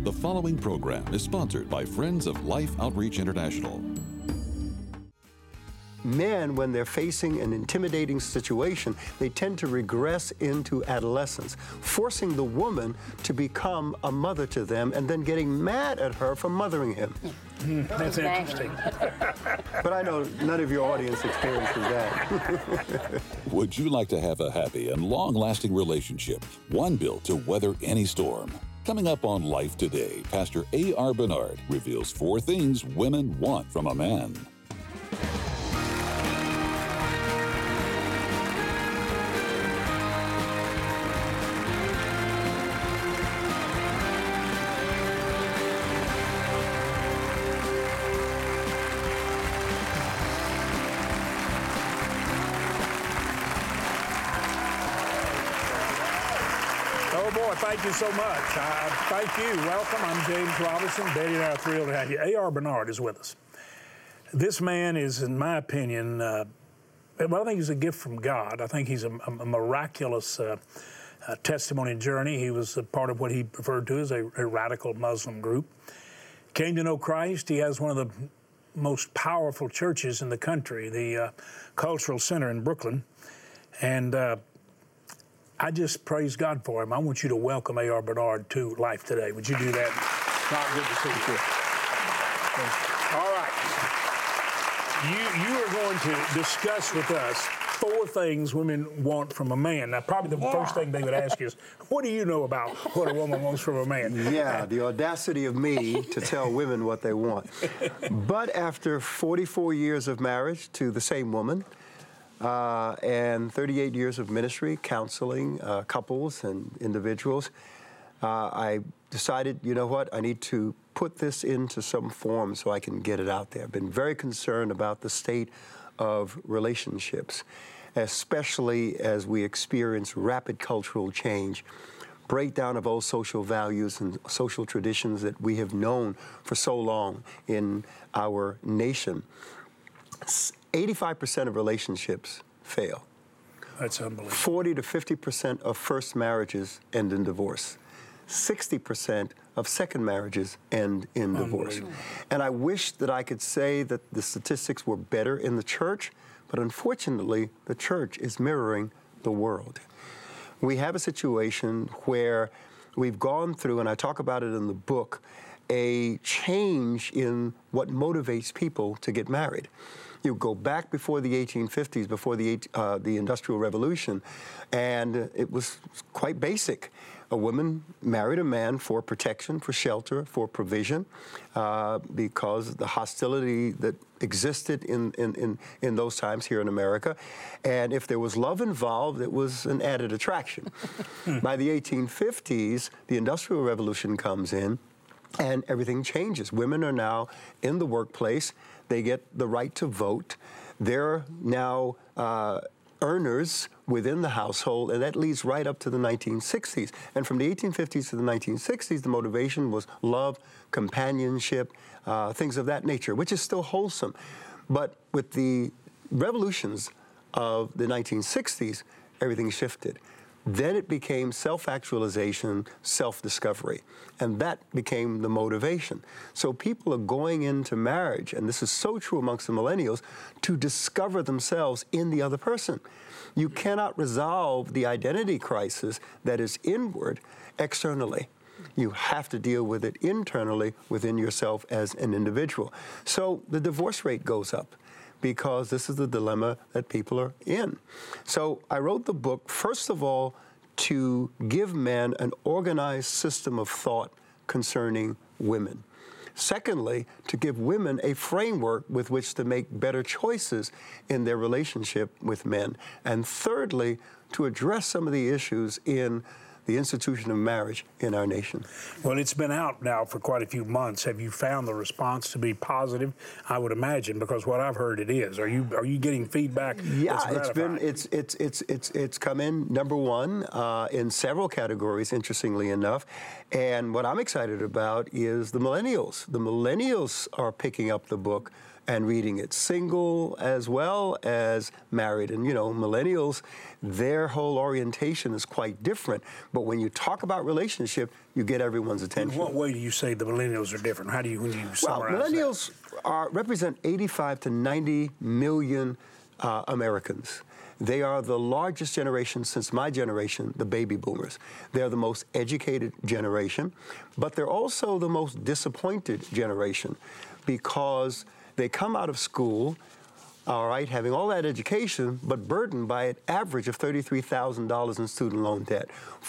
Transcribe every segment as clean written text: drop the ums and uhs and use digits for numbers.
The following program is sponsored by Friends of Life Outreach International. Men, when they're facing an intimidating situation, they tend to regress into adolescence, forcing the woman to become a mother to them and then getting mad at her for mothering him. That's interesting. But I know none of your audience experiences that. Would you like to have a happy and long-lasting relationship, one built to weather any storm? Coming up on Life Today, Pastor A.R. Bernard reveals 4 things women want from a man. Thank you so much. Thank you. Welcome. I'm James Robinson. Betty and I are thrilled to have you. A.R. Bernard is with us. This man is, in my opinion, well, I think he's a gift from God. I think he's a miraculous testimony and journey. He was a part of what he referred to as a radical Muslim group. Came to know Christ. He has one of the most powerful churches in the country, the Cultural Center in Brooklyn. And I just praise God for him. I want you to welcome A.R. Bernard to Life Today. Would you do that? Not good to see you. All right. You are going to discuss with us 4 things women want from a man. Now, probably the first thing they would ask is, what do you know about what a woman wants from a man? Yeah, the audacity of me to tell women what they want. But after 44 years of marriage to the same woman, and 38 years of ministry, counseling couples and individuals, I decided, you know what, I need to put this into some form so I can get it out there. I've been very concerned about the state of relationships, especially as we experience rapid cultural change, breakdown of old social values and social traditions that we have known for so long in our nation. 85% of relationships fail. That's unbelievable. 40 to 50% of first marriages end in divorce. 60% of second marriages end in divorce. And I wish that I could say that the statistics were better in the church, but unfortunately, the church is mirroring the world. We have a situation where we've gone through, and I talk about it in the book, a change in what motivates people to get married. You go back before the 1850s, before the Industrial Revolution, and it was quite basic. A woman married a man for protection, for shelter, for provision, because the hostility that existed in those times here in America. And if there was love involved, it was an added attraction. By the 1850s, the Industrial Revolution comes in, and everything changes. Women are now in the workplace. They get the right to vote. They're now earners within the household, and that leads right up to the 1960s. And from the 1850s to the 1960s, the motivation was love, companionship, things of that nature, which is still wholesome. But with the revolutions of the 1960s, everything shifted. Then it became self-actualization, self-discovery, and that became the motivation. So people are going into marriage, and this is so true amongst the millennials, to discover themselves in the other person. You cannot resolve the identity crisis that is inward externally. You have to deal with it internally within yourself as an individual. So the divorce rate goes up, because this is the dilemma that people are in. So I wrote the book, first of all, to give men an organized system of thought concerning women. Secondly, to give women a framework with which to make better choices in their relationship with men. And thirdly, to address some of the issues in the institution of marriage in our nation. Well, it's been out now for quite a few months. Have you found the response to be positive? I would imagine, because what I've heard it is. Are you getting feedback? Yeah, it's come in number one in several categories, interestingly enough. And what I'm excited about is the millennials. The millennials are picking up the book and reading it, single as well as married. And, millennials, their whole orientation is quite different. But when you talk about relationship, you get everyone's attention. In what way do you say the millennials are different? How do you, when you summarize millennials represent 85 to 90 million Americans. They are the largest generation since my generation, the baby boomers. They're the most educated generation, but they're also the most disappointed generation because they come out of school, all right, having all that education, but burdened by an average of $33,000 in student loan debt.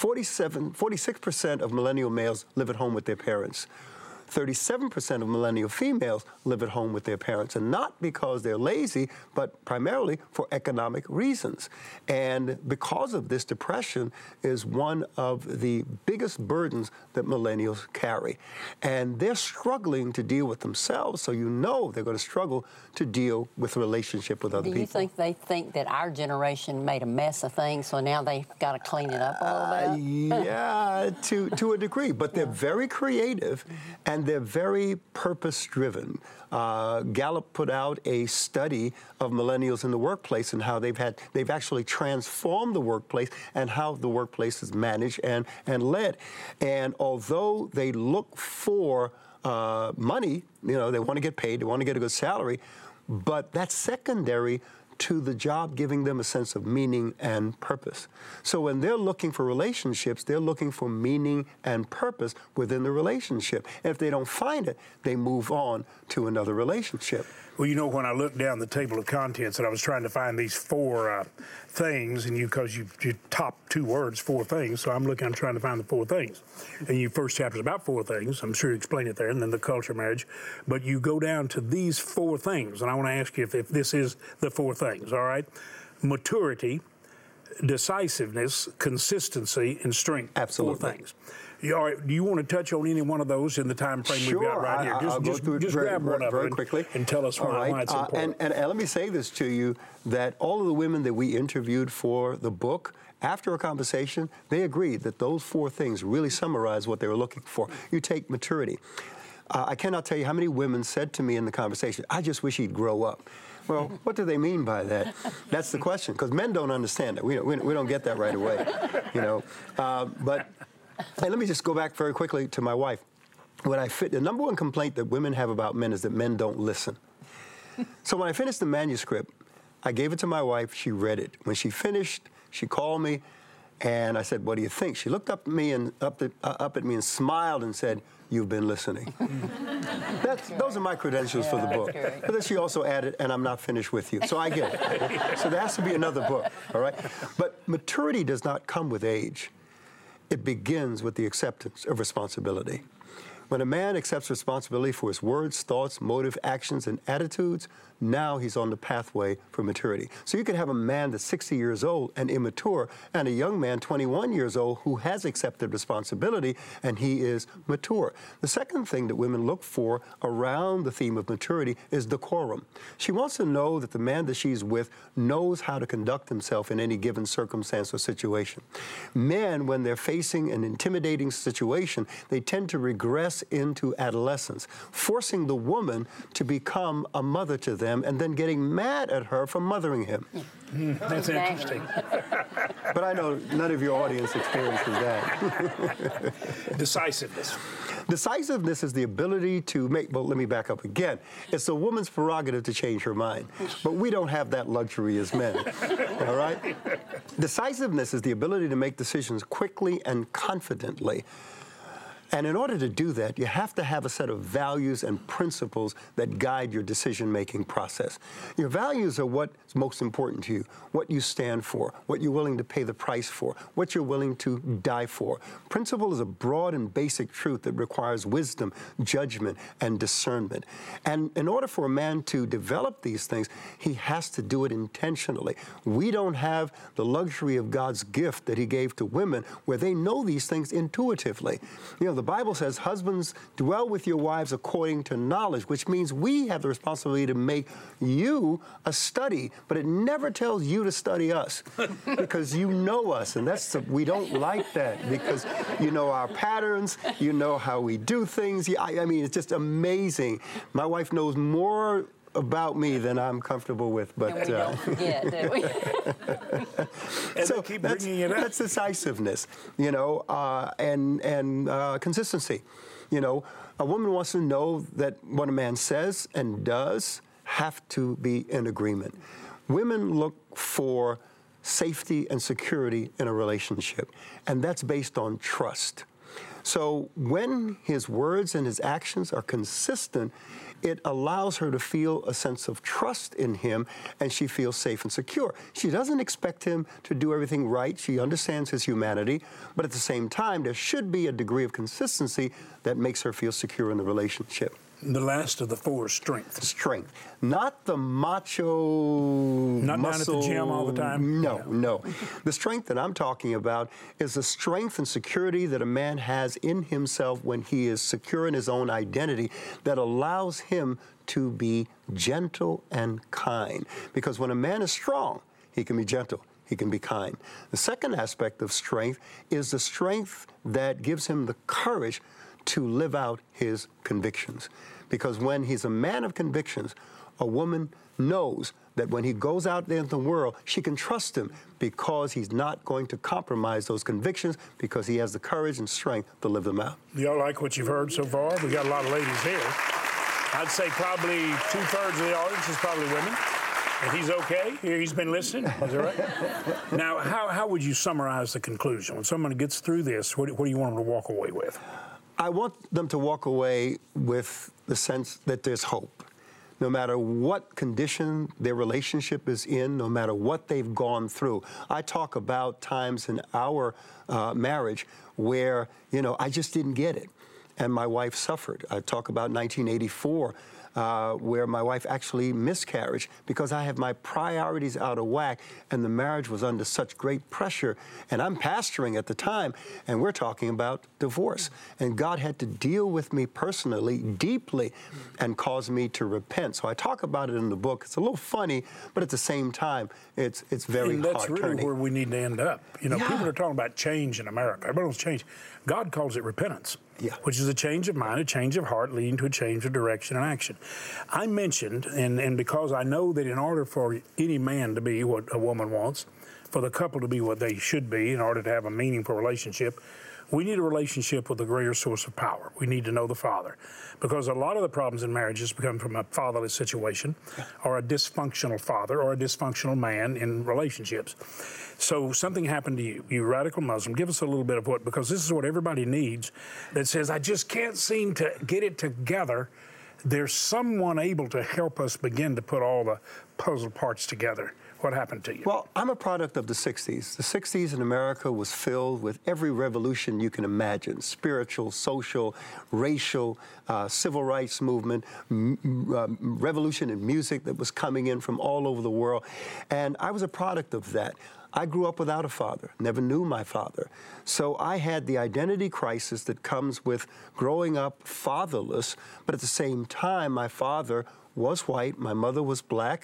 46% of millennial males live at home with their parents. 37% of millennial females live at home with their parents, and not because they're lazy, but primarily for economic reasons. And because of this, depression is one of the biggest burdens that millennials carry. And they're struggling to deal with themselves, so they're going to struggle to deal with a relationship with other people. Do you think they think that our generation made a mess of things, so now they've got to clean it up a little bit? Yeah, to a degree, but they're very creative, and they're very purpose-driven. Gallup put out a study of millennials in the workplace and how they've actually transformed the workplace and how the workplace is managed and led. And although they look for money, they want to get paid, they want to get a good salary, but that's secondary to the job giving them a sense of meaning and purpose. So when they're looking for relationships, they're looking for meaning and purpose within the relationship. And if they don't find it, they move on to another relationship. Well, when I looked down the table of contents and I was trying to find these four things, and because you top two words, four things, so I'm trying to find the four things. And your first chapter is about four things. I'm sure you explain it there, and then the culture of marriage. But you go down to these four things, and I want to ask you if this is the four things, all right? Maturity, decisiveness, consistency, and strength. Absolutely. Four things. All right, do you want to touch on any one of those in the time frame we've got right here? I'll go through it just grab one of them quickly and tell us why it's important. And let me say this to you, that all of the women that we interviewed for the book, after a conversation, they agreed that those four things really summarize what they were looking for. You take maturity. I cannot tell you how many women said to me in the conversation, I just wish he'd grow up. Well, what do they mean by that? That's the question, because men don't understand it. We don't get that right away, And let me just go back very quickly to my wife. The number one complaint that women have about men is that men don't listen. So when I finished the manuscript, I gave it to my wife. She read it. When she finished, she called me, and I said, "What do you think?" She looked up at me and smiled and said, "You've been listening." Those are my credentials for the book. But then she also added, "And I'm not finished with you." So I get it. So there has to be another book, all right? But maturity does not come with age. It begins with the acceptance of responsibility. When a man accepts responsibility for his words, thoughts, motive, actions, and attitudes, now he's on the pathway for maturity. So you can have a man that's 60 years old and immature, and a young man, 21 years old, who has accepted responsibility, and he is mature. The second thing that women look for around the theme of maturity is decorum. She wants to know that the man that she's with knows how to conduct himself in any given circumstance or situation. Men, when they're facing an intimidating situation, they tend to regress into adolescence, forcing the woman to become a mother to them and then getting mad at her for mothering him. That's interesting. But I know none of your audience experiences that. Decisiveness. Decisiveness is the ability to let me back up again. It's a woman's prerogative to change her mind, but we don't have that luxury as men, all right? Decisiveness is the ability to make decisions quickly and confidently. And in order to do that, you have to have a set of values and principles that guide your decision-making process. Your values are what's most important to you, what you stand for, what you're willing to pay the price for, what you're willing to die for. Principle is a broad and basic truth that requires wisdom, judgment, and discernment. And in order for a man to develop these things, he has to do it intentionally. We don't have the luxury of God's gift that he gave to women where they know these things intuitively. The Bible says, husbands, dwell with your wives according to knowledge, which means we have the responsibility to make you a study, but it never tells you to study us because you know us, and we don't like that because you know our patterns, you know how we do things. I mean, it's just amazing. My wife knows more about me than I'm comfortable with. But And we don't forget, do we? And so keep bringing it up. That's decisiveness, you know, and consistency. You know, a woman wants to know that what a man says and does have to be in agreement. Women look for safety and security in a relationship, and that's based on trust. So when his words and his actions are consistent, it allows her to feel a sense of trust in him, and she feels safe and secure. She doesn't expect him to do everything right. She understands his humanity, but at the same time, there should be a degree of consistency that makes her feel secure in the relationship. The last of the four is strength. Strength, not the macho Not muscle. down at the gym all the time? No. The strength that I'm talking about is the strength and security that a man has in himself when he is secure in his own identity that allows him to be gentle and kind. Because when a man is strong, he can be gentle. He can be kind. The second aspect of strength is the strength that gives him the courage to live out his convictions. Because when he's a man of convictions, a woman knows that when he goes out there in the world, she can trust him because he's not going to compromise those convictions because he has the courage and strength to live them out. Y'all like what you've heard so far? We got a lot of ladies here. I'd say probably 2/3 of the audience is probably women. If he's okay, he's been listening, is that right? Now, how would you summarize the conclusion? When someone gets through this, what do you want them to walk away with? I want them to walk away with the sense that there's hope. No matter what condition their relationship is in, no matter what they've gone through. I talk about times in our marriage where, you know, I just didn't get it, and my wife suffered. I talk about 1984, where my wife actually miscarried because I have my priorities out of whack, and the marriage was under such great pressure. And I'm pastoring at the time, and we're talking about divorce. And God had to deal with me personally, deeply, and cause me to repent. So I talk about it in the book. It's a little funny, but at the same time, it's very and that's heart-turning. really where we need to end up. You know, Yeah. people are talking about change in America. Everybody wants change. God calls it repentance, which is a change of mind, a change of heart, leading to a change of direction and action. I mentioned, and because I know that in order for any man to be what a woman wants, for the couple to be what they should be in order to have a meaningful relationship, we need a relationship with a greater source of power. We need to know the Father. Because a lot of the problems in marriages come from a fatherless situation or a dysfunctional father or a dysfunctional man in relationships. So something happened to you, you radical Muslim. Give us a little bit of what, because this is what everybody needs that says, I just can't seem to get it together. There's someone able to help us begin to put all the puzzle parts together. What happened to you? Well, I'm a product of the 60s. The 60s in America was filled with every revolution you can imagine: spiritual, social, racial, civil rights movement, revolution in music that was coming in from all over the world. And I was a product of that. I grew up without a father, never knew my father. So I had the identity crisis that comes with growing up fatherless, but at the same time, my father was white. My mother was black,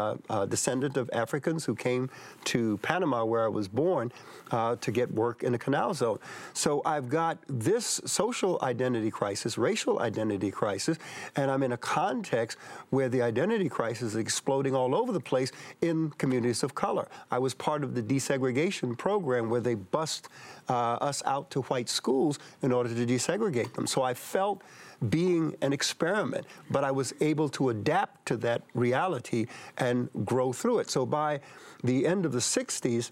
a descendant of Africans who came to Panama, where I was born, to get work in the Canal Zone. So I've got this social identity crisis, racial identity crisis, and I'm in a context where the identity crisis is exploding all over the place in communities of color. I was part of the desegregation program where they bussed us out to white schools in order to desegregate them. So I felt being an experiment, but I was able to adapt to that reality and grow through it. So by the end of the 60s,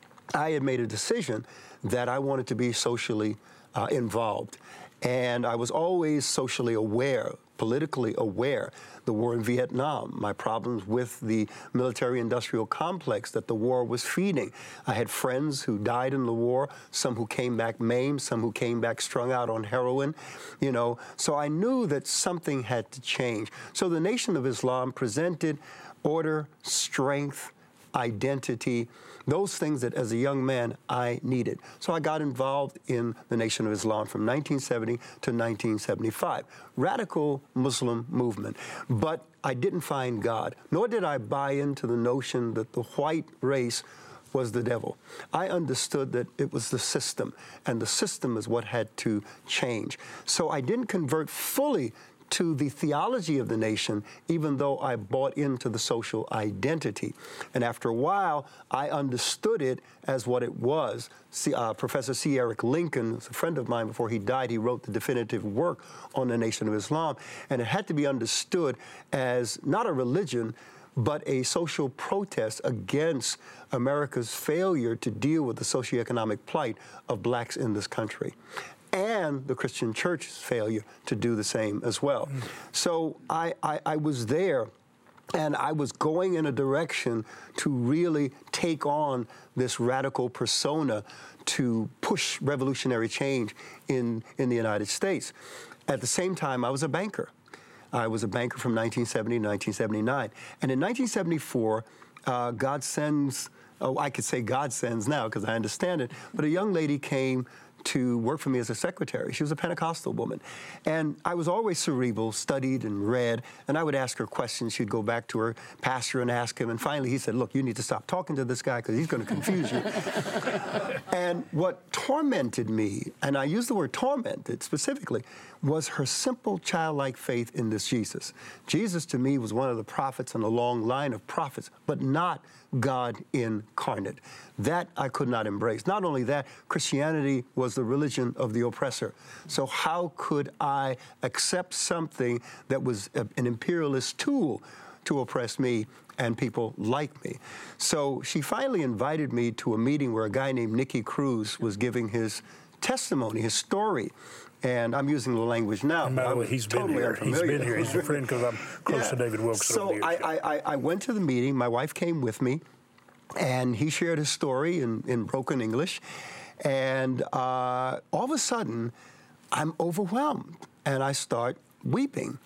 I had made a decision that I wanted to be socially involved. And I was always socially aware, politically aware. The war in Vietnam, my problems with the military-industrial complex that the war was feeding. I had friends who died in the war, some who came back maimed, some who came back strung out on heroin, you know. So I knew that something had to change. So the Nation of Islam presented order, strength, identity, those things that as a young man I needed. So I got involved in the Nation of Islam from 1970 to 1975. Radical Muslim movement. But I didn't find God, nor did I buy into the notion that the white race was the devil. I understood that it was the system, and the system is what had to change. So I didn't convert fully to the theology of the nation, even though I bought into the social identity. And after a while, I understood it as what it was. Professor C. Eric Lincoln was a friend of mine. Before he died, he wrote the definitive work on the Nation of Islam. And it had to be understood as not a religion, but a social protest against America's failure to deal with the socioeconomic plight of blacks in this country, and the Christian church's failure to do the same as well. So I was there, and I was going in a direction to really take on this radical persona to push revolutionary change in the United States. At the same time, I was a banker. I was a banker from 1970 to 1979. And in 1974, God sends, I could say God sends now because I understand it, but a young lady came to work for me as a secretary. She was a Pentecostal woman. And I was always cerebral, studied and read, and I would ask her questions. She'd go back to her pastor and ask him, and finally he said, look, you need to stop talking to this guy because he's going to confuse you. And what tormented me, and I use the word tormented specifically, was her simple childlike faith in this Jesus. Jesus to me was one of the prophets in a long line of prophets, but not God incarnate. That I could not embrace. Not only that, Christianity was the religion of the oppressor. So how could I accept something that was an imperialist tool to oppress me and people like me? So she finally invited me to a meeting where a guy named Nicky Cruz was giving his testimony, his story. And I'm using the language now. And by the way, he's been here. He's been here. He's a friend because I'm close to David Wilkes. So I went to the meeting. My wife came with me, and he shared his story in broken English. And all of a sudden, I'm overwhelmed, and I start weeping.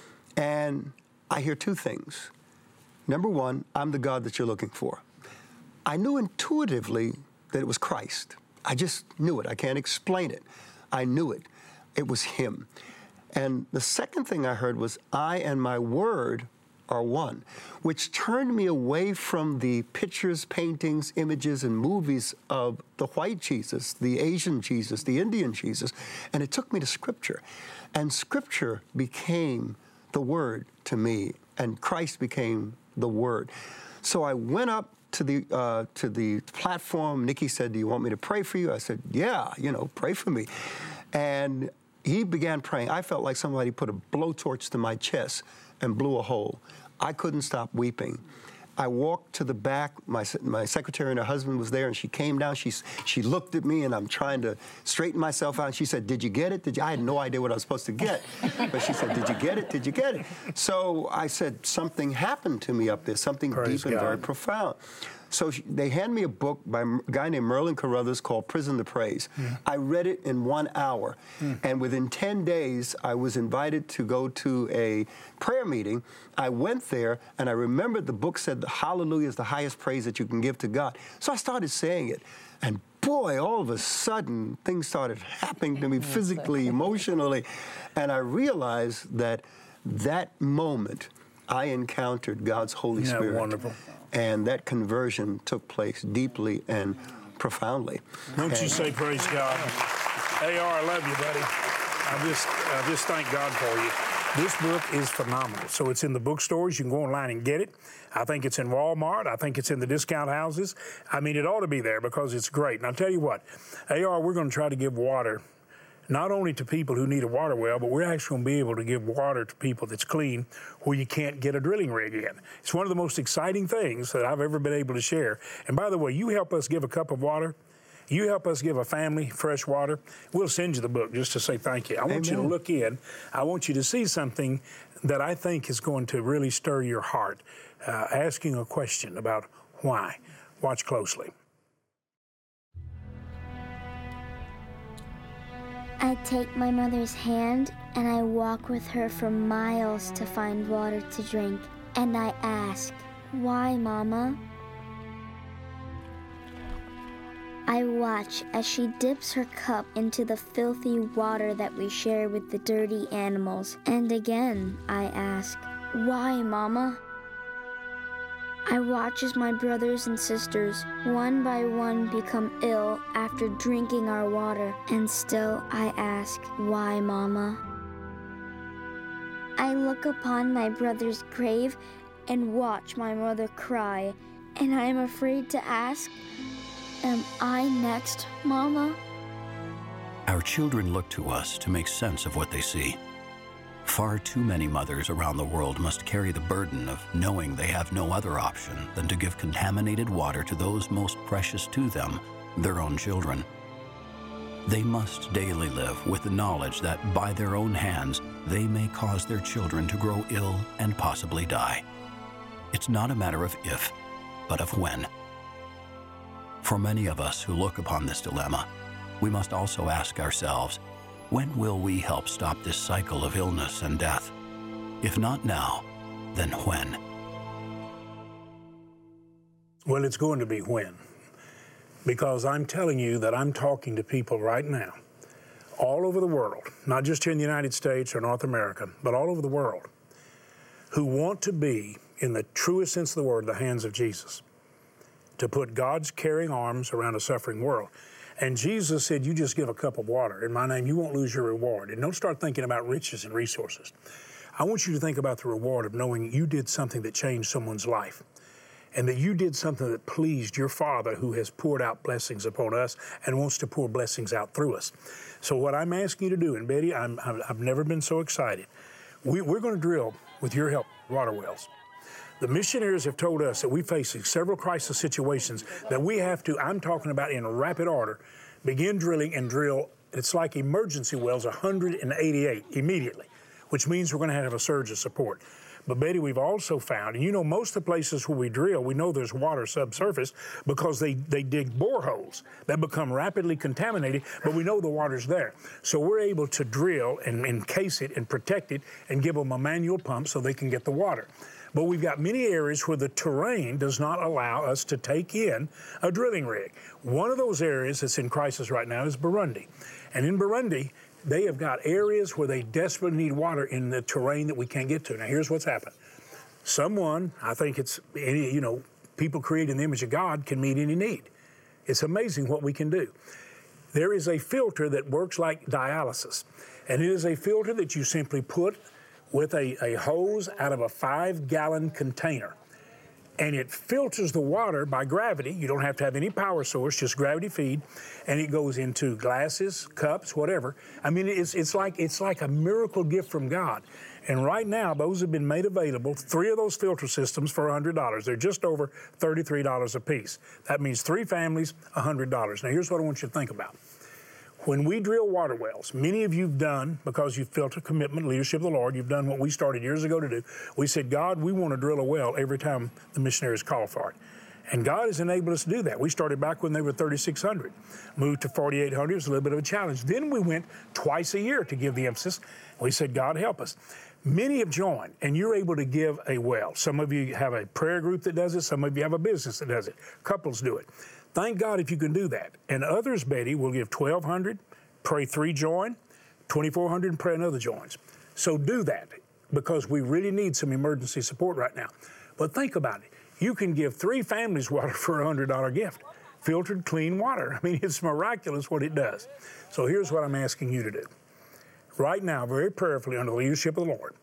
And I hear two things. Number one, I'm the God that you're looking for. I knew intuitively that it was Christ. I just knew it. I can't explain it. I knew it. It was him. And the second thing I heard was, I and my word are one, which turned me away from the pictures, paintings, images, and movies of the white Jesus, the Asian Jesus, the Indian Jesus, and it took me to Scripture. And Scripture became the word to me, and Christ became the word. So I went up to the platform. Nicky said, do you want me to pray for you? I said, yeah, pray for me. And he began praying. I felt like somebody put a blowtorch to my chest and blew a hole. I couldn't stop weeping. I walked to the back. My secretary and her husband was there, and she came down. She looked at me, and I'm trying to straighten myself out. And she said, did you get it? I had no idea what I was supposed to get. But she said, did you get it? Did you get it? So I said, something happened to me up there, something Praise deep and God. very profound. So they handed me a book by a guy named Merlin Carothers called Prison to Praise. I read it in 1 hour. And within 10 days, I was invited to go to a prayer meeting. I went there, and I remembered the book said, hallelujah is the highest praise that you can give to God. So I started saying it. And boy, all of a sudden, things started happening to me physically, emotionally. And I realized that moment, I encountered God's Holy Isn't that Spirit. wonderful? And that conversion took place deeply and profoundly. Don't you say praise God. A.R., I love you, buddy. I just thank God for you. This book is phenomenal. So it's in the bookstores. You can go online and get it. I think it's in Walmart. I think it's in the discount houses. I mean, it ought to be there because it's great. And I'll tell you what, A.R., we're going to try to give water not only to people who need a water well, but we're actually going to be able to give water to people that's clean where you can't get a drilling rig in. It's one of the most exciting things that I've ever been able to share. And by the way, you help us give a cup of water, you help us give a family fresh water, we'll send you the book just to say thank you. I want you to look in. I want you to see something that I think is going to really stir your heart, asking a question about why. Watch closely. I take my mother's hand and I walk with her for miles to find water to drink. And I ask, why, Mama? I watch as she dips her cup into the filthy water that we share with the dirty animals. And again, I ask, why, Mama? I watch as my brothers and sisters, one by one, become ill after drinking our water. And still I ask, why, Mama? I look upon my brother's grave and watch my mother cry, and I am afraid to ask, am I next, Mama? Our children look to us to make sense of what they see. Far too many mothers around the world must carry the burden of knowing they have no other option than to give contaminated water to those most precious to them, their own children. They must daily live with the knowledge that by their own hands, they may cause their children to grow ill and possibly die. It's not a matter of if, but of when. For many of us who look upon this dilemma, we must also ask ourselves, when will we help stop this cycle of illness and death? If not now, then when? Well, it's going to be when. Because I'm telling you that I'm talking to people right now, all over the world, not just here in the United States or North America, but all over the world, who want to be, in the truest sense of the word, the hands of Jesus, to put God's caring arms around a suffering world. And Jesus said, you just give a cup of water in my name, you won't lose your reward. And don't start thinking about riches and resources. I want you to think about the reward of knowing you did something that changed someone's life, and that you did something that pleased your Father, who has poured out blessings upon us and wants to pour blessings out through us. So what I'm asking you to do, and Betty, I've never been so excited. We're going to drill, with your help, water wells. The missionaries have told us that we face several crisis situations that we have to, I'm talking about in rapid order, begin drilling and drill. It's like emergency wells, 188 immediately, which means we're going to have a surge of support. But Betty, we've also found, and you know, most of the places where we drill, we know there's water subsurface because they dig boreholes that become rapidly contaminated, but we know the water's there. So we're able to drill and encase it and protect it and give them a manual pump so they can get the water. But we've got many areas where the terrain does not allow us to take in a drilling rig. One of those areas that's in crisis right now is Burundi. And in Burundi, they have got areas where they desperately need water in the terrain that we can't get to. Now, here's what's happened. Someone, I think it's, people created in the image of God can meet any need. It's amazing what we can do. There is a filter that works like dialysis, and it is a filter that you simply put with a hose out of a 5-gallon container. And it filters the water by gravity. You don't have to have any power source, just gravity feed, and it goes into glasses, cups, whatever. I mean, it's like a miracle gift from God. And right now, those have been made available, 3 of those filter systems for $100. They're just over $33 a piece. That means 3 families, $100. Now, here's what I want you to think about. When we drill water wells, many of you've done, because you've felt a commitment, leadership of the Lord, you've done what we started years ago to do. We said, God, we want to drill a well every time the missionaries call for it. And God has enabled us to do that. We started back when they were 3,600, moved to 4,800. It was a little bit of a challenge. Then we went twice a year to give the emphasis. We said, God, help us. Many have joined, and you're able to give a well. Some of you have a prayer group that does it. Some of you have a business that does it. Couples do it. Thank God if you can do that. And others, Betty, will give $1,200, pray 3 join, $2,400, and pray another joins. So do that, because we really need some emergency support right now. But think about it. You can give 3 families water for a $100 gift. Filtered, clean water. I mean, it's miraculous what it does. So here's what I'm asking you to do. Right now, very prayerfully, under the leadership of the Lord,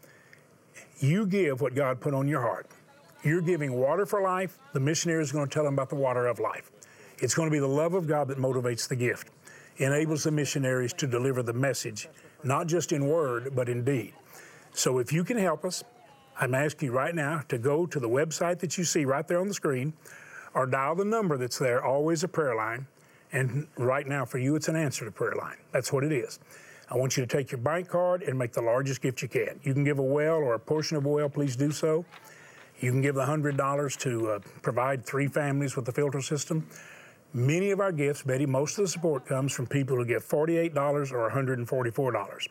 you give what God put on your heart. You're giving water for life. The missionary is going to tell them about the water of life. It's going to be the love of God that motivates the gift, enables the missionaries to deliver the message, not just in word, but in deed. So if you can help us, I'm asking you right now to go to the website that you see right there on the screen, or dial the number that's there, always a prayer line. And right now for you, it's an answer to prayer line. That's what it is. I want you to take your bank card and make the largest gift you can. You can give a well or a portion of a well, please do so. You can give the $100 to provide 3 families with the filter system. Many of our gifts, Betty, most of the support comes from people who give $48 or $144.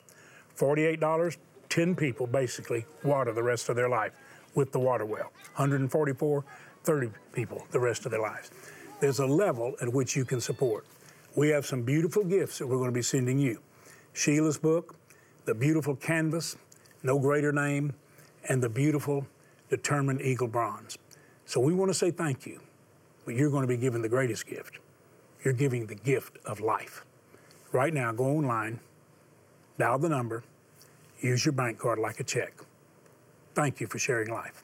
$48, 10 people basically water the rest of their life with the water well. $144, 30 people the rest of their lives. There's a level at which you can support. We have some beautiful gifts that we're going to be sending you. Sheila's book, the beautiful canvas, No Greater Name, and the beautiful Determined Eagle Bronze. So we want to say thank you. But you're going to be given the greatest gift. You're giving the gift of life. Right now, go online, dial the number, use your bank card like a check. Thank you for sharing life.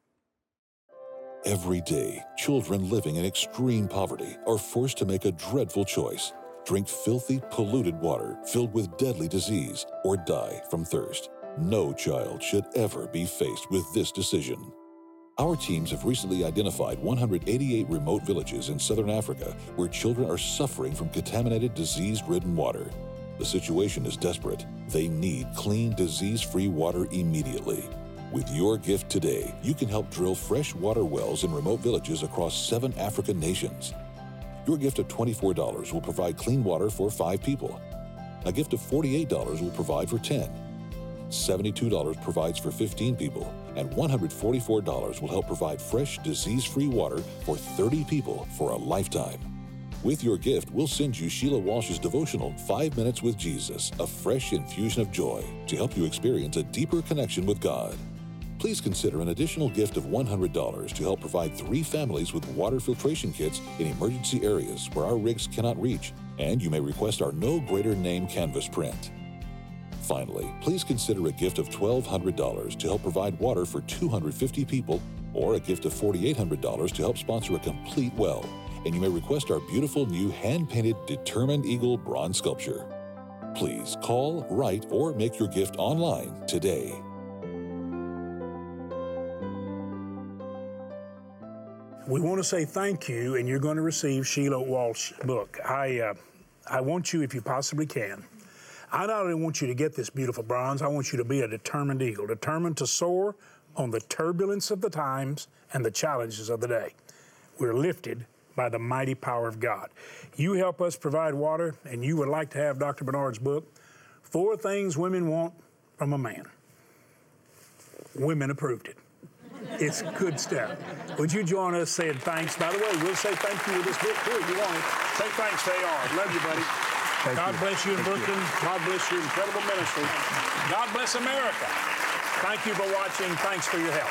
Every day, children living in extreme poverty are forced to make a dreadful choice: drink filthy, polluted water filled with deadly disease or die from thirst. No child should ever be faced with this decision. Our teams have recently identified 188 remote villages in southern Africa where children are suffering from contaminated, disease-ridden water. The situation is desperate. They need clean, disease-free water immediately. With your gift today, you can help drill fresh water wells in remote villages across 7 African nations. Your gift of $24 will provide clean water for 5 people. A gift of $48 will provide for 10. $72 provides for 15 people, and $144 will help provide fresh, disease-free water for 30 people for a lifetime. With your gift, we'll send you Sheila Walsh's devotional, 5 Minutes with Jesus, a fresh infusion of joy to help you experience a deeper connection with God. Please consider an additional gift of $100 to help provide 3 families with water filtration kits in emergency areas where our rigs cannot reach, and you may request our No Greater Name canvas print. Finally, please consider a gift of $1,200 to help provide water for 250 people, or a gift of $4,800 to help sponsor a complete well, and you may request our beautiful new hand-painted Determined Eagle bronze sculpture. Please call, write, or make your gift online today. We want to say thank you, and you're going to receive Sheila Walsh's book. I want you, if you possibly can, I not only want you to get this beautiful bronze, I want you to be a determined eagle, determined to soar on the turbulence of the times and the challenges of the day. We're lifted by the mighty power of God. You help us provide water, and you would like to have Dr. Bernard's book, 4 Things Women Want from a Man. Women approved it. It's good stuff. Would you join us saying thanks? By the way, we'll say thank you with this book too if you want it. Say thanks to AR. Love you, buddy. God bless you in Brooklyn. God bless your incredible ministry. God bless America. Thank you for watching. Thanks for your help.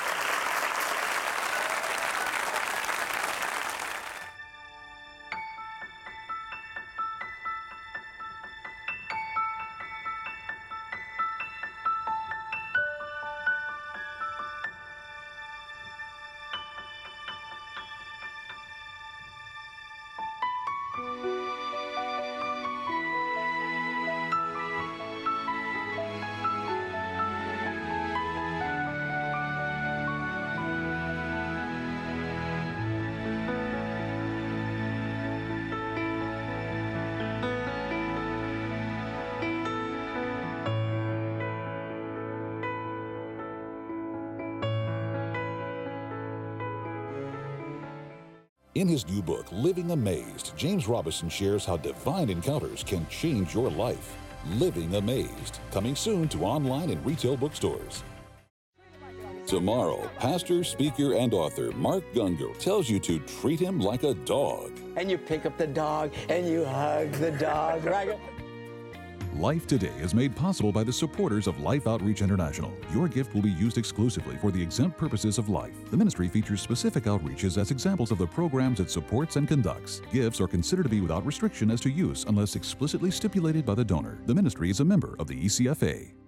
In his new book, Living Amazed, James Robison shares how divine encounters can change your life. Living Amazed, coming soon to online and retail bookstores. Tomorrow, pastor, speaker, and author Mark Gungor tells you to treat him like a dog. And you pick up the dog and you hug the dog, right? Life Today is made possible by the supporters of Life Outreach International. Your gift will be used exclusively for the exempt purposes of life. The ministry features specific outreaches as examples of the programs it supports and conducts. Gifts are considered to be without restriction as to use unless explicitly stipulated by the donor. The ministry is a member of the ECFA.